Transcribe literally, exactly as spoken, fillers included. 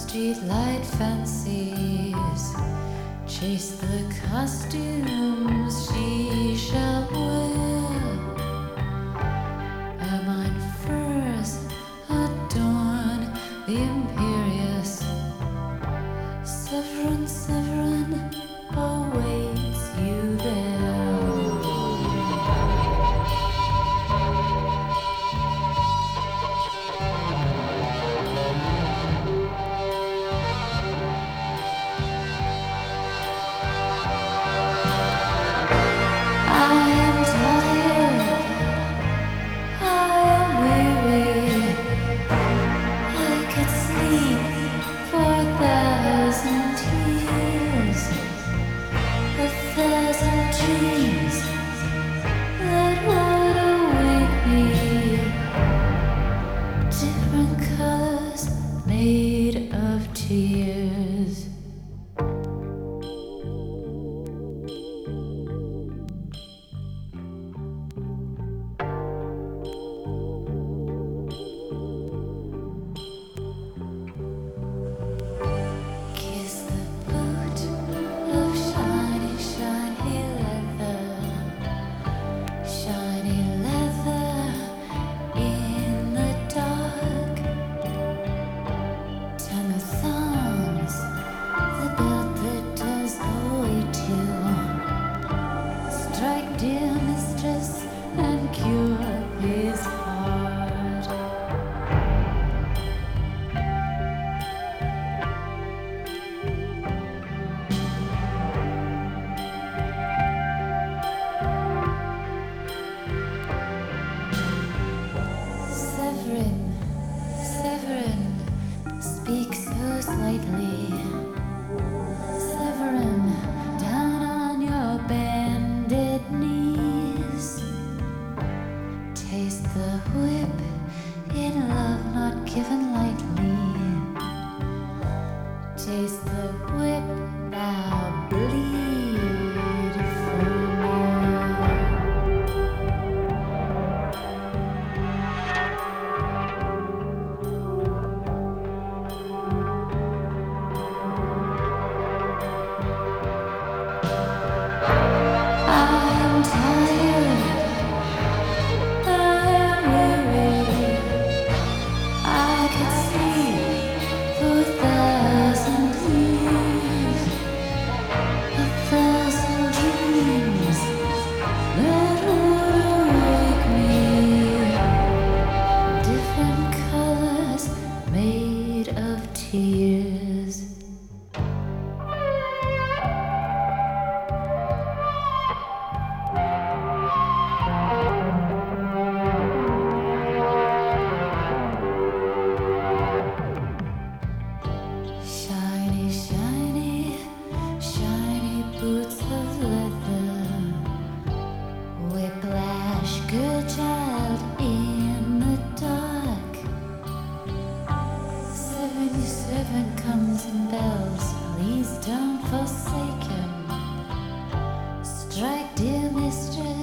streetlight fancies, chase the costumes she shall wear. Ermine furs adorn the imperious. Severin, Severin awaits you there. Made of tears. Kiss the boot of shiny, shiny leather, shiny leather in the dark. Turn the thumbs, the belt that does await you. Strike, dear mistress, and cure his heart. Severin, Severin, speak so slightly. Severin, down on your bended knees. Taste the whip in love not given lightly. Taste the whip, now bleed for more. I'm tired, I'm weary. I could sleep for a thousand years, a thousand dreams that would awake me. Different colors made of tears. Shiny, shiny, shiny boots of leather. Whiplash, good child in the dark. Seventy-seven comes in bells, please don't forsake him. Strike, dear mistress.